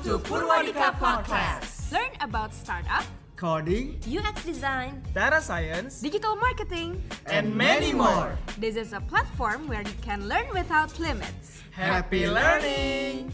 to Purwadika Podcast. Learn about startup, Coding, UX design, data science, digital marketing, and many more. This is a platform where you can learn without limits. Happy learning!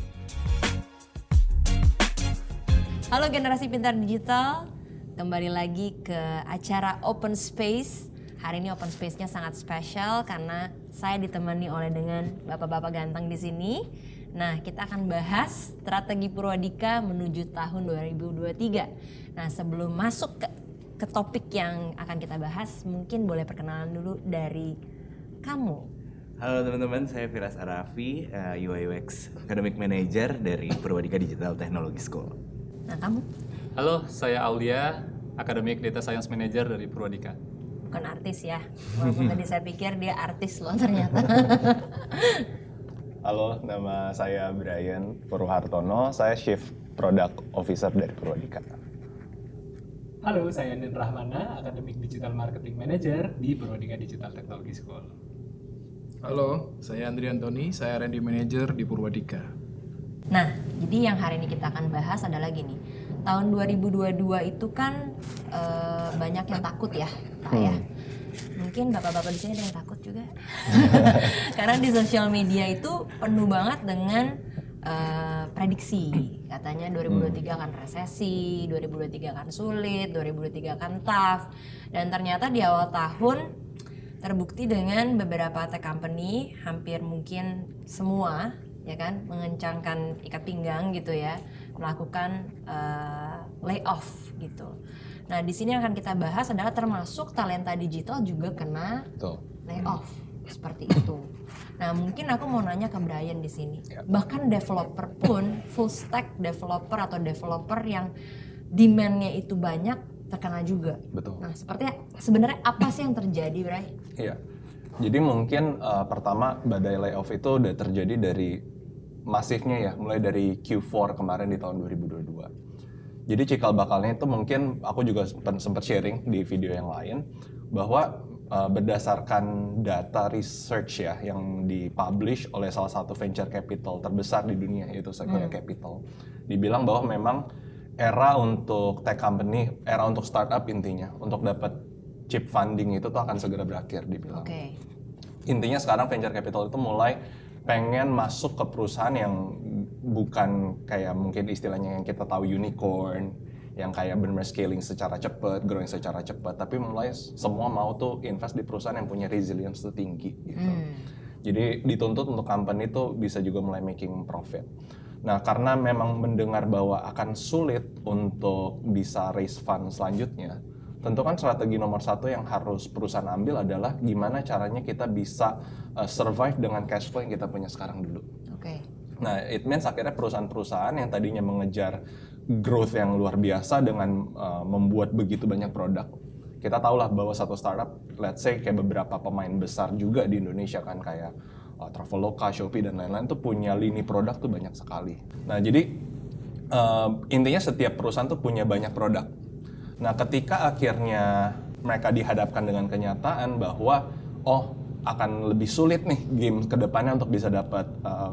Halo generasi pintar digital, kembali lagi ke acara Open Space. Hari ini Open Space-nya sangat spesial karena saya ditemani oleh dengan bapak-bapak ganteng di sini. Nah, kita akan bahas strategi Purwadika menuju tahun 2023. Nah, sebelum masuk ke topik yang akan kita bahas, mungkin boleh perkenalan dulu dari kamu. Halo teman-teman, saya Firas Arafi, UI UX Academic Manager dari Purwadika Digital Technology School. Nah, kamu? Halo, saya Aulia, Academic Data Science Manager dari Purwadika. Bukan artis ya, walaupun tadi saya pikir dia artis loh ternyata. Halo, nama saya Brian Purhartono, saya Chief Product Officer dari Purwadika. Halo, saya Nen Rahmana, Academic Digital Marketing Manager di Purwadika Digital Technology School. Halo, saya Andri Antoni, saya R&D Manager di Purwadika. Nah, jadi yang hari ini kita akan bahas adalah gini. Tahun 2022 itu kan banyak yang takut ya, Pak ya. Mungkin bapak-bapak di sini ada yang takut juga. Karena di sosial media itu penuh banget dengan prediksi. Katanya 2023 akan resesi, 2023 akan sulit, 2023 akan tough. Dan ternyata di awal tahun terbukti dengan beberapa tech company, hampir mungkin semua ya kan, mengencangkan ikat pinggang gitu ya, melakukan layoff gitu. Nah, di sini akan kita bahas adalah termasuk talenta digital juga kena layoff seperti itu. Nah, mungkin aku mau nanya ke Brian di sini. Bahkan developer pun, full stack developer atau developer yang demand-nya itu banyak terkena juga. Betul. Nah, sebenarnya apa sih yang terjadi, Bray? Iya. Jadi mungkin pertama badai layoff itu udah terjadi dari masifnya ya, mulai dari Q4 kemarin di tahun 2022. Jadi cikal bakalnya itu mungkin aku juga sempat sharing di video yang lain bahwa berdasarkan data research ya yang dipublish oleh salah satu venture capital terbesar di dunia yaitu Sequoia Capital, dibilang bahwa memang era untuk tech company, era untuk startup intinya untuk dapat chip funding itu tuh akan segera berakhir dibilang. Oke. Intinya sekarang venture capital itu mulai pengen masuk ke perusahaan yang bukan kayak mungkin istilahnya yang kita tahu unicorn, yang kayak benar-benar scaling secara cepat, growing secara cepat, tapi mulai semua mau tuh invest di perusahaan yang punya resilience tuh tinggi gitu. Jadi dituntut untuk company tuh bisa juga mulai making profit. Nah, karena memang mendengar bahwa akan sulit untuk bisa raise fund selanjutnya, tentu kan strategi nomor satu yang harus perusahaan ambil adalah gimana caranya kita bisa survive dengan cash flow yang kita punya sekarang dulu. Oke. Nah, it means akhirnya perusahaan-perusahaan yang tadinya mengejar growth yang luar biasa dengan membuat begitu banyak produk. Kita tahulah bahwa satu startup, let's say kayak beberapa pemain besar juga di Indonesia kan kayak Traveloka, Shopee dan lain-lain tuh punya lini produk tuh banyak sekali. Nah, jadi intinya setiap perusahaan tuh punya banyak produk. Nah, ketika akhirnya mereka dihadapkan dengan kenyataan bahwa akan lebih sulit nih game kedepannya untuk bisa dapat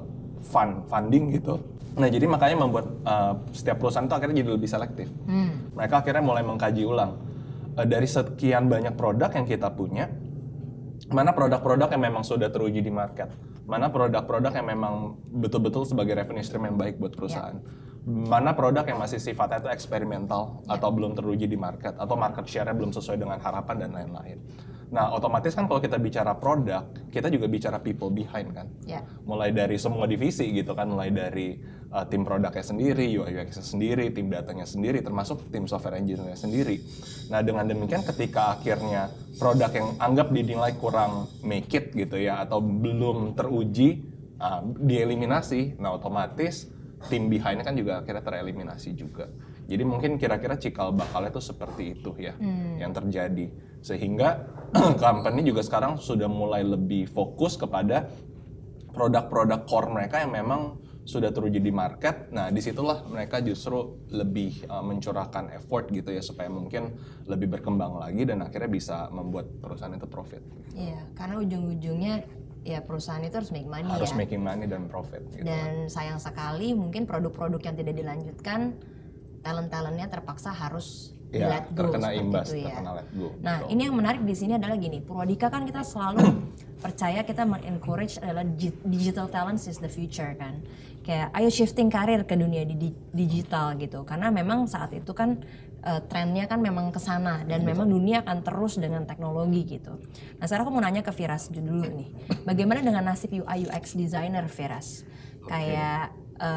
funding gitu. Nah, jadi makanya membuat setiap perusahaan itu akhirnya jadi lebih selektif. Mereka akhirnya mulai mengkaji ulang dari sekian banyak produk yang kita punya, mana produk-produk yang memang sudah teruji di market, mana produk-produk yang memang betul-betul sebagai revenue stream yang baik buat perusahaan. Mana produk yang masih sifatnya itu eksperimental atau belum teruji di market atau market share-nya belum sesuai dengan harapan dan lain-lain. Nah, otomatis kan kalau kita bicara produk, kita juga bicara people behind kan. Mulai dari semua divisi gitu kan, mulai dari tim produknya sendiri, UI UX-nya sendiri, tim datanya sendiri, termasuk tim software engineer-nya sendiri. Nah, dengan demikian ketika akhirnya produk yang anggap dinilai kurang make it gitu ya atau belum teruji dieliminasi, nah otomatis tim behind kan juga akhirnya tereliminasi juga. Jadi mungkin kira-kira cikal bakalnya itu seperti itu ya yang terjadi. Sehingga company juga sekarang sudah mulai lebih fokus kepada produk-produk core mereka yang memang sudah teruji di market. Nah, disitulah mereka justru lebih mencurahkan effort gitu ya supaya mungkin lebih berkembang lagi dan akhirnya bisa membuat perusahaan itu profit. Iya, karena ujung-ujungnya ya perusahaan itu harus make money harus ya. making money dan profit gitu. Dan sayang sekali mungkin produk-produk yang tidak dilanjutkan, talent-talentnya terpaksa harus di Ya, let go terkena seperti imbas, itu ya. terkena let go. Nah, Betul. ini yang menarik di sini adalah gini, Purwadika kan kita selalu percaya kita encourage adalah digital talents is the future kan. Kayak ayo shifting karir ke dunia digital gitu. Karena memang saat itu kan trennya kan memang ke sana dan memang dunia akan terus dengan teknologi gitu. Nah, sekarang aku mau nanya ke Firas dulu nih. Bagaimana dengan nasib UI UX designer Firas? Kayak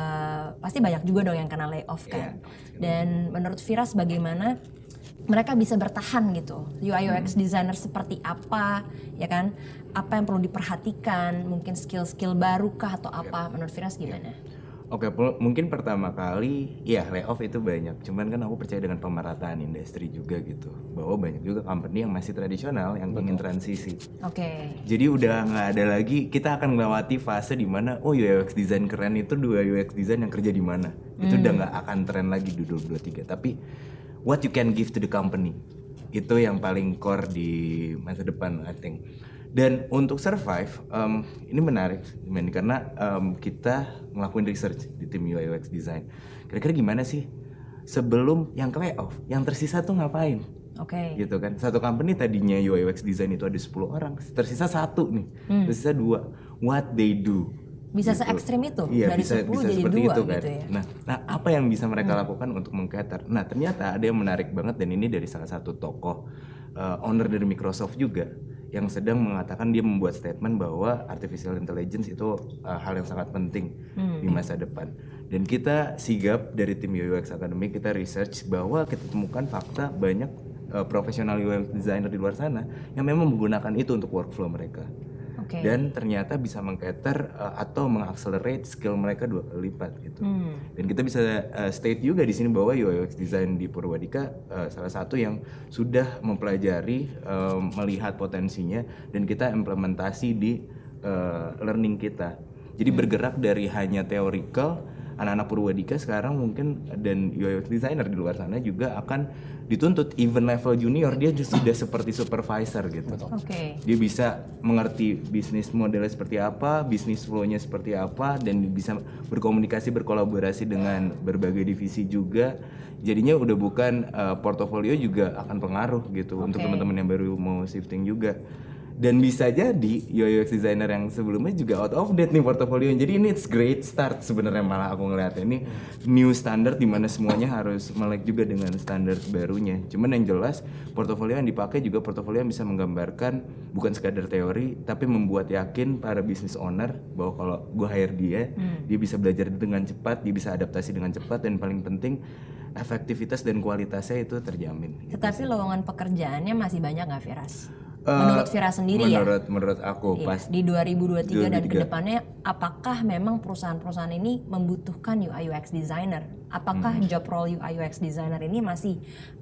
pasti banyak juga dong yang kena layoff kan. Dan menurut Firas bagaimana mereka bisa bertahan gitu? UI UX designer seperti apa, ya kan? Apa yang perlu diperhatikan? Mungkin skill-skill baru kah atau apa? Menurut Firas gimana? Oke, mungkin pertama kali ya layoff itu banyak. Cuman kan aku percaya dengan pemerataan industri juga gitu. Bahwa banyak juga company yang masih tradisional yang ingin transisi. Oke. Jadi udah nggak ada lagi, kita akan melewati fase di mana oh UX design keren itu dua UX design yang kerja di mana. Itu udah nggak akan tren lagi di 2023. Tapi what you can give to the company itu yang paling core di masa depan I think. Dan untuk survive, ini menarik karena kita ngelakuin research di tim UI UX design. Kira-kira gimana sih sebelum yang ke layoff, yang tersisa tuh ngapain? Oke. Gitu kan. Satu company tadinya UI UX design itu ada 10 orang, tersisa 1 nih, tersisa 2. What they do? Bisa gitu. se-ekstrim itu? Iya, dari bisa 10 jadi seperti 2 itu kan. gitu ya? Nah, apa yang bisa mereka lakukan untuk meng-cater? Nah, ternyata ada yang menarik banget dan ini dari salah satu tokoh owner dari Microsoft juga yang sedang mengatakan dia membuat statement bahwa artificial intelligence itu hal yang sangat penting di masa depan. Dan kita sigap dari tim UX Academy, kita research bahwa kita temukan fakta banyak profesional UX designer di luar sana yang memang menggunakan itu untuk workflow mereka. Oke. Dan ternyata bisa meng-cater atau meng-accelerate skill mereka 2 kali lipat gitu. Dan kita bisa state juga di sini bahwa UI UX design di Purwadika salah satu yang sudah mempelajari, melihat potensinya dan kita implementasi di learning kita. Jadi bergerak dari hanya theoretical, anak-anak Purwadika sekarang mungkin dan UI UX designer di luar sana juga akan dituntut even level junior dia sudah seperti supervisor gitu. Oke. Dia bisa mengerti bisnis modelnya seperti apa, bisnis flow-nya seperti apa, dan bisa berkomunikasi, berkolaborasi dengan berbagai divisi juga. Jadinya udah bukan portofolio juga akan pengaruh gitu untuk teman-teman yang baru mau shifting juga. Dan bisa jadi UI UX designer yang sebelumnya juga out of date nih portofolio. Jadi ini it's great start sebenarnya malah aku ngeliatnya ini new standard di mana semuanya harus melek juga dengan standar barunya. Cuman yang jelas portofolio yang dipakai juga portofolio yang bisa menggambarkan bukan sekadar teori tapi membuat yakin para business owner bahwa kalau gue hire dia bisa belajar dengan cepat, dia bisa adaptasi dengan cepat dan paling penting efektivitas dan kualitasnya itu terjamin. Tetapi lowongan pekerjaannya masih banyak nggak Firas? Menurut Firas sendiri menurut aku iya, pas di 2023 dan 2023. kedepannya apakah memang perusahaan-perusahaan ini membutuhkan UI UX designer? Apakah job role UI UX designer ini masih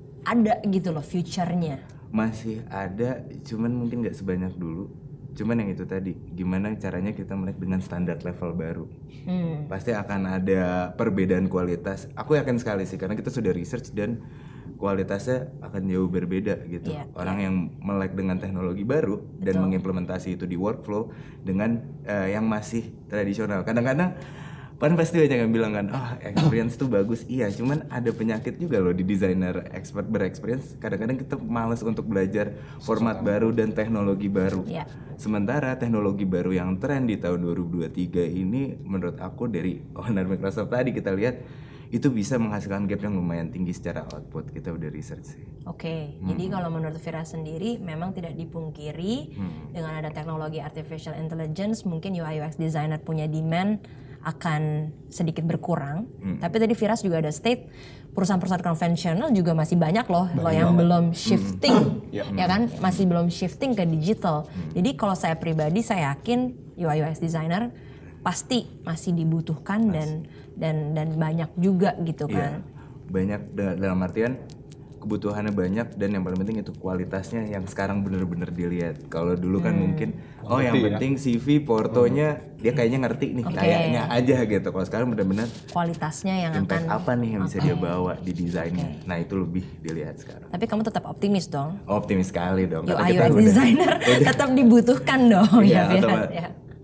ada gitu loh future-nya? masih ada, cuman mungkin nggak sebanyak dulu. Cuman yang itu tadi, gimana caranya kita melihat dengan standar level baru. Pasti akan ada perbedaan kualitas. Aku yakin sekali sih karena kita sudah research dan kualitasnya akan jauh berbeda gitu. Orang yang melek dengan teknologi baru dan mengimplementasi itu di workflow dengan yang masih tradisional. Kadang-kadang kan pasti banyak yang bilang kan, experience tuh bagus. Iya, cuman ada penyakit juga loh di desainer expert berexperience. Kadang-kadang kita malas untuk belajar format baru dan teknologi baru. Sementara teknologi baru yang tren di tahun 2023 ini menurut aku dari owner Microsoft tadi kita lihat itu bisa menghasilkan gap yang lumayan tinggi secara output. Kita udah research sih. Oke, jadi kalau menurut Firas sendiri memang tidak dipungkiri dengan ada teknologi artificial intelligence mungkin UI UX designer punya demand akan sedikit berkurang. Tapi tadi Firas juga ada state perusahaan-perusahaan konvensional juga masih banyak loh yang belum shifting, ya kan, masih belum shifting ke digital. Jadi kalau saya pribadi saya yakin UI UX designer pasti masih dibutuhkan dan banyak juga gitu kan. Banyak dalam artian kebutuhannya banyak dan yang paling penting itu kualitasnya yang sekarang bener-bener dilihat. Kalau dulu kan mungkin yang penting CV, portonya dia kayaknya ngerti nih, kayaknya aja gitu. Kalau sekarang bener-bener kualitasnya yang impact akan apa nih yang bisa dia bawa di desainnya. Nah itu lebih dilihat sekarang. Tapi kamu tetap optimis dong. Optimis sekali dong. UI UX designer tetap dibutuhkan dong ya Firas ya.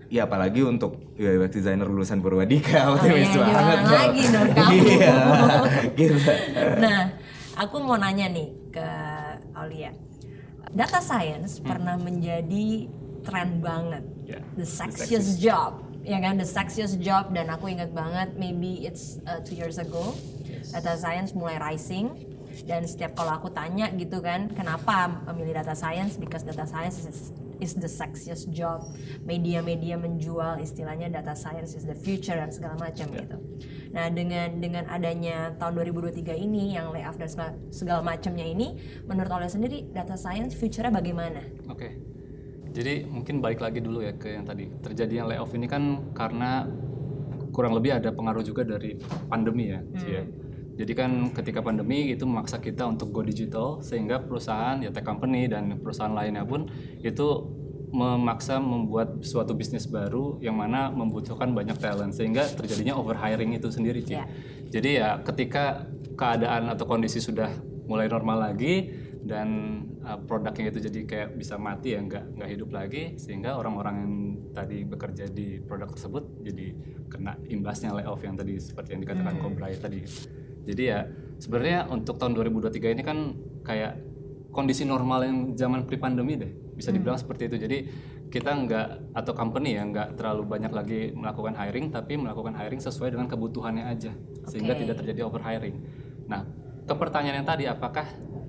ya apalagi untuk UX designer lulusan Purwadika optimis ya, banget gimana lagi dong kamu. Iya, gitu. Nah, aku mau nanya nih ke Aulia. Data science pernah menjadi tren banget. Yeah, The sexiest job. Ya kan, the sexiest job, dan aku ingat banget maybe it's 2 years ago. Data science mulai rising, dan setiap kalau aku tanya gitu kan, kenapa memilih data science? Because data science is the sexiest job. Media-media menjual istilahnya data science is the future dan segala macam gitu. Nah, dengan adanya tahun 2023 ini yang layoff dan segala macamnya ini, menurut Aulia sendiri data science future-nya bagaimana? Oke. Jadi mungkin balik lagi dulu ya ke yang tadi. Terjadinya layoff ini kan karena kurang lebih ada pengaruh juga dari pandemi ya. Jadi kan ketika pandemi itu memaksa kita untuk go digital, sehingga perusahaan ya tech company dan perusahaan lainnya pun itu memaksa membuat suatu bisnis baru yang mana membutuhkan banyak talent, sehingga terjadinya overhiring itu sendiri. Jadi ya ketika keadaan atau kondisi sudah mulai normal lagi dan produknya itu jadi kayak bisa mati ya, nggak hidup lagi, sehingga orang-orang yang tadi bekerja di produk tersebut jadi kena imbasnya layoff yang tadi seperti yang dikatakan Kobrai tadi. Jadi ya sebenarnya untuk tahun 2023 ini kan kayak kondisi normal yang zaman pre-pandemi deh, bisa dibilang seperti itu. Jadi kita nggak, atau company ya nggak terlalu banyak lagi melakukan hiring, tapi melakukan hiring sesuai dengan kebutuhannya aja, sehingga tidak terjadi overhiring. Nah, ke pertanyaan yang tadi, apakah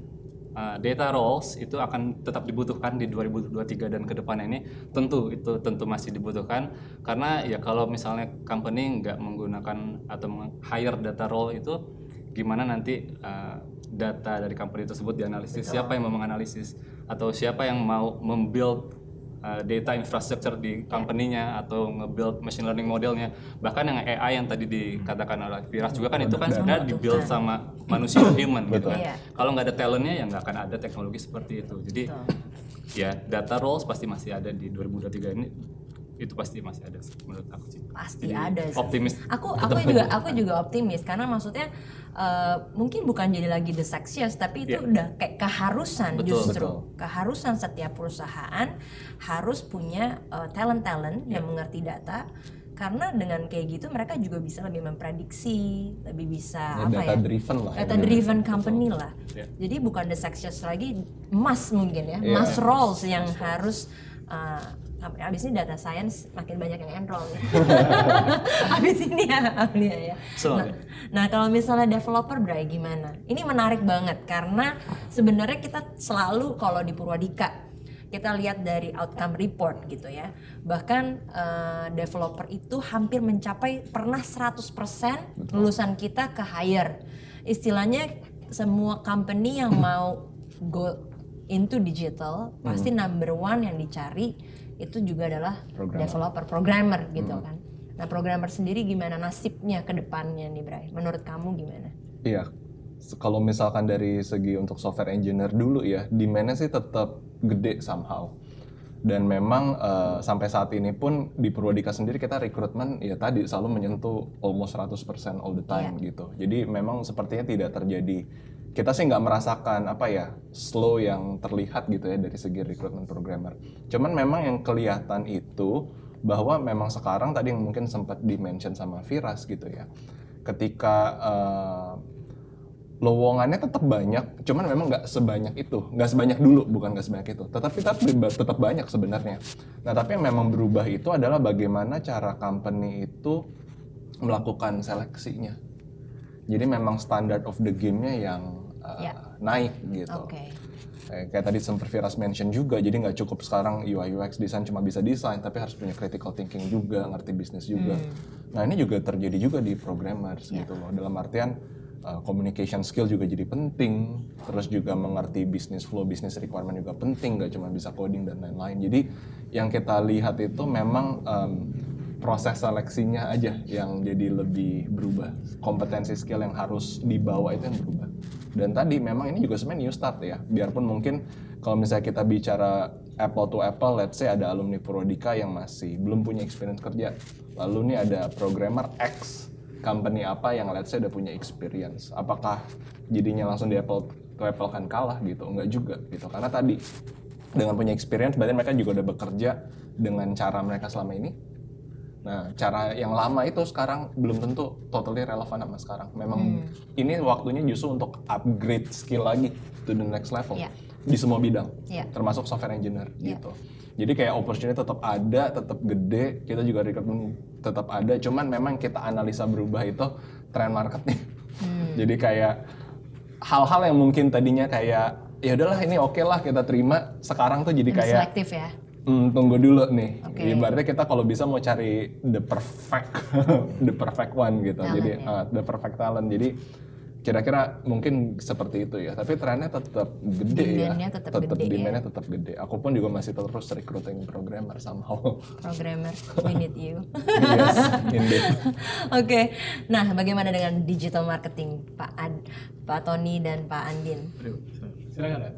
data roles itu akan tetap dibutuhkan di 2023 dan ke depannya ini? Tentu masih dibutuhkan, karena ya kalau misalnya company nggak menggunakan atau hire data role itu, gimana nanti data dari company tersebut dianalisis? Siapa yang mau menganalisis, atau siapa yang mau membuild data infrastructure di company-nya atau nge-build machine learning modelnya? Bahkan yang AI yang tadi dikatakan oleh Firas juga kan itu kan sebenarnya di-build sama manusia human gitu kan. Kalau nggak ada talent-nya ya nggak akan ada teknologi seperti itu. Jadi ya data roles pasti masih ada di 2023 ini. Itu pasti masih ada menurut aku sih. Pasti jadi, ada sih. Optimis. Aku juga optimis, karena maksudnya mungkin bukan jadi lagi the sexiest, tapi itu udah kayak keharusan. Justru keharusan setiap perusahaan harus punya talent yang mengerti data, karena dengan kayak gitu mereka juga bisa lebih memprediksi, lebih bisa data driven lah. Data driven company lah. Jadi bukan the sexiest lagi, mass mungkin ya, mass roles yang harus abis ini data science makin banyak yang enroll nih. Abis ini ya. Nah kalau misalnya developer Bray gimana? Ini menarik banget karena sebenarnya kita selalu kalau di Purwadika kita lihat dari outcome report gitu ya. Bahkan developer itu hampir mencapai pernah 100% lulusan kita ke hire. Istilahnya semua company yang mau go into digital pasti number one yang dicari itu juga adalah developer, programmer gitu kan. Nah, programmer sendiri gimana nasibnya ke depannya nih, Bray? Menurut kamu gimana? Iya, kalau misalkan dari segi untuk software engineer dulu ya, demand-nya sih tetap gede somehow. Dan memang sampai saat ini pun di Purwadika sendiri kita rekrutmen ya tadi selalu menyentuh almost 100% all the time gitu. Jadi memang sepertinya tidak terjadi, kita sih nggak merasakan slow yang terlihat gitu ya dari segi rekrutmen programmer. Cuman memang yang kelihatan itu bahwa memang sekarang tadi yang mungkin sempat di-mention sama Firas gitu ya, ketika lowongannya tetap banyak, cuman memang nggak sebanyak dulu, bukan nggak sebanyak itu, tetapi tetap banyak sebenarnya. Nah tapi yang memang berubah itu adalah bagaimana cara company itu melakukan seleksinya. Jadi memang standard of the game-nya yang naik gitu. Kayak tadi sempat Firas mention juga, jadi nggak cukup sekarang UI UX design cuma bisa desain, tapi harus punya critical thinking juga, ngerti bisnis juga. Nah ini juga terjadi juga di programmers gitu loh, dalam artian communication skill juga jadi penting, terus juga mengerti business flow, business requirement juga penting, nggak cuma bisa coding dan lain-lain. Jadi yang kita lihat itu memang proses seleksinya aja yang jadi lebih berubah, kompetensi skill yang harus dibawa itu yang berubah. Dan tadi memang ini juga sebenarnya new start ya, biarpun mungkin kalau misalnya kita bicara apple to apple, let's say ada alumni Purwadika yang masih belum punya experience kerja, lalu nih ada programmer X company apa yang let's say udah punya experience, apakah jadinya langsung di apple to apple kan kalah gitu? Enggak juga gitu, karena tadi dengan punya experience berarti mereka juga udah bekerja dengan cara mereka selama ini, Nah, cara yang lama itu sekarang belum tentu totally relevan sama sekarang. Memang ini waktunya justru untuk upgrade skill lagi to the next level di semua bidang, termasuk software engineer gitu. Jadi kayak opportunity tetap ada, tetap gede, kita juga recruitment tetap ada, cuman memang kita analisa berubah itu trend marketing. Jadi kayak hal-hal yang mungkin tadinya kayak ya udahlah ini oke lah kita terima, sekarang tuh jadi kayak selektif ya. Tunggu dulu nih. Ibaratnya kita kalau bisa mau cari the perfect one gitu. Talent, jadi the perfect talent. Jadi kira-kira mungkin seperti itu ya. Tapi trennya tetap gede Demand-nya ya. tetap gede Demand-nya tetap gede. Aku pun juga masih terus recruiting programmer somehow. Programmer, we need you. Yes, indeed. Oke, nah bagaimana dengan digital marketing Pak Tony dan Pak Andin? Silakan.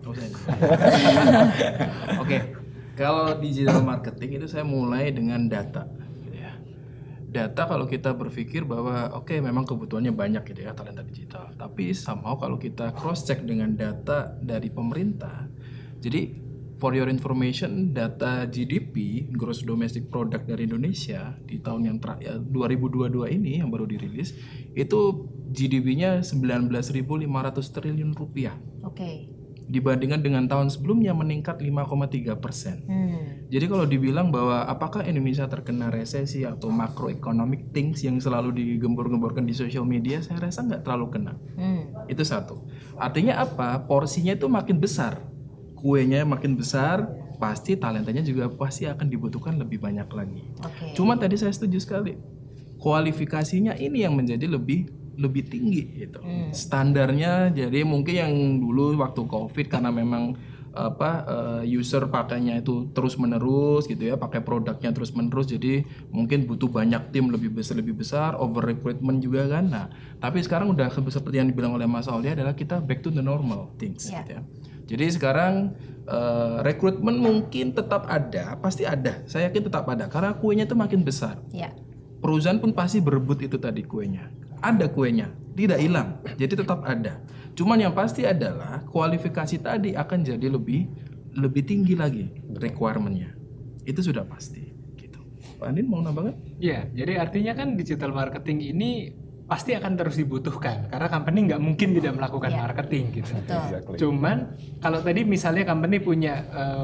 Oke, kalau digital marketing itu saya mulai dengan data. Gitu ya. Data kalau kita berpikir bahwa oke, memang kebutuhannya banyak gitu ya talenta digital. Tapi somehow kalau kita cross check dengan data dari pemerintah, jadi for your information, data GDP (Gross Domestic Product) dari Indonesia di tahun yang 2022 ini yang baru dirilis itu GDP-nya 19.500 triliun rupiah. Oke. Dibandingkan dengan tahun sebelumnya meningkat 5,3%. Jadi kalau dibilang bahwa apakah Indonesia terkena resesi atau macroeconomic things yang selalu digembor-gemborkan di social media, saya rasa nggak terlalu kena. Itu satu. Artinya apa? Porsinya itu makin besar, kuenya makin besar, pasti talentanya juga pasti akan dibutuhkan lebih banyak lagi. Cuma tadi saya setuju sekali, kualifikasinya ini yang menjadi lebih tinggi gitu. Standarnya jadi mungkin yang dulu waktu Covid karena memang user pakainya itu terus menerus gitu ya, pakai produknya terus menerus, jadi mungkin butuh banyak tim lebih besar, over recruitment juga kan. Nah, tapi sekarang udah seperti yang dibilang oleh Mas Auli adalah kita back to the normal things gitu ya. Jadi sekarang rekrutmen mungkin tetap ada, pasti ada. Saya yakin tetap ada karena kuenya itu makin besar. Perusahaan pun pasti berebut itu tadi kuenya. Ada kuenya, tidak hilang, jadi tetap ada. Cuman yang pasti adalah kualifikasi tadi akan jadi lebih tinggi lagi requirement-nya. Itu sudah pasti. Gitu. Pak Andin mau nambahkan? Iya, jadi artinya kan digital marketing ini pasti akan terus dibutuhkan karena company nggak mungkin tidak melakukan marketing gitu. Exactly. Cuman kalau tadi misalnya company punya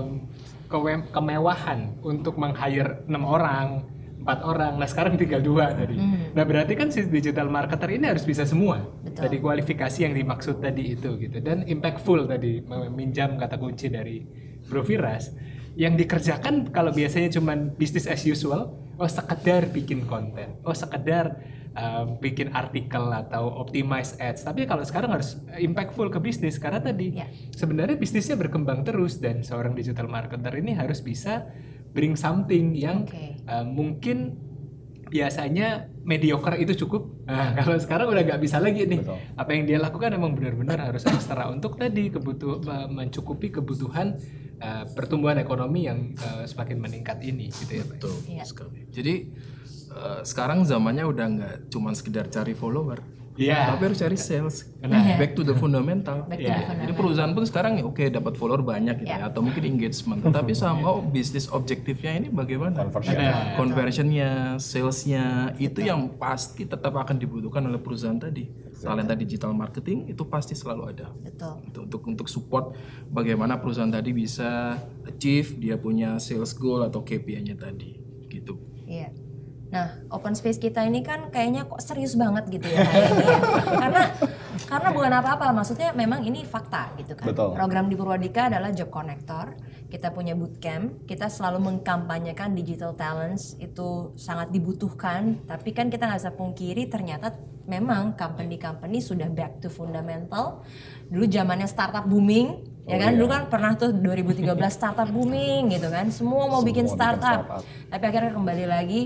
kemewahan untuk meng-hire 6 orang, 4 orang, nah sekarang tinggal 2 tadi. Nah berarti kan si digital marketer ini harus bisa semua. Tadi kualifikasi yang dimaksud tadi itu gitu. Dan impactful tadi, meminjam kata kunci dari Bro Firas. Yang dikerjakan kalau biasanya cuma business as usual, sekedar bikin konten, sekedar bikin artikel atau optimize ads. Tapi kalau sekarang harus impactful ke bisnis karena tadi sebenarnya bisnisnya berkembang terus dan seorang digital marketer ini harus bisa bring something yang mungkin biasanya mediocre itu cukup. Nah, kalau sekarang udah nggak bisa lagi nih. Betul. Apa yang dia lakukan emang benar-benar harus ekstra untuk tadi mencukupi kebutuhan pertumbuhan ekonomi yang semakin meningkat ini, gitu ya. Betul sekali. Jadi sekarang zamannya udah nggak cuma sekedar cari follower. Tapi harus cari sales. Back to the fundamental. Jadi perusahaan pun sekarang dapat follower banyak gitu ya, atau mungkin engagement. Tapi somehow bisnis objektifnya ini bagaimana? Conversionnya, salesnya itu yang pasti tetap akan dibutuhkan oleh perusahaan tadi. Talenta digital marketing itu pasti selalu ada. Untuk support bagaimana perusahaan tadi bisa achieve dia punya sales goal atau KPI-nya tadi gitu. Nah, open space kita ini kan kayaknya kok serius banget gitu ya hari ini ya. Karena bukan apa-apa, maksudnya memang ini fakta gitu kan. Betul. Program di Purwadika adalah job connector. Kita punya bootcamp, kita selalu mengkampanyekan digital talents itu sangat dibutuhkan. Tapi kan kita nggak bisa pungkiri ternyata memang company-company sudah back to fundamental. Dulu zamannya startup booming, ya kan? Dulu kan pernah tuh 2013 startup booming gitu kan. Semua mau bikin startup. Tapi akhirnya kembali lagi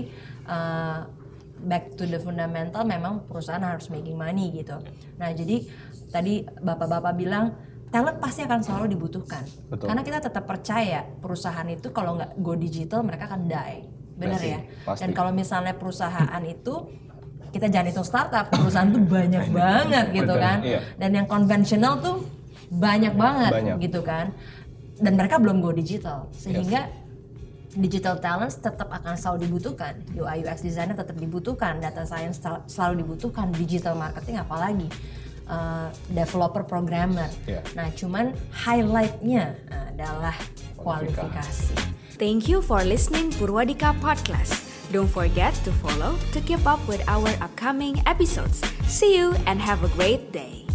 back to the fundamental, memang perusahaan harus making money gitu. Nah jadi tadi bapak-bapak bilang talent pasti akan selalu dibutuhkan. Karena kita tetap percaya perusahaan itu kalau nggak go digital mereka akan die. Benar ya? Dan kalau misalnya perusahaan itu, kita jangan hitung startup, perusahaan tuh banyak banget gitu kan. Dan yang konvensional tuh banyak banget gitu kan. Dan mereka belum go digital. Sehingga digital talents tetap akan selalu dibutuhkan, UI UX designer tetap dibutuhkan, data science selalu dibutuhkan, digital marketing apalagi, developer programmer. Nah cuman highlightnya adalah kualifikasi. Thank you for listening Purwadika Podcast. Don't forget to follow to keep up with our upcoming episodes. See you and have a great day.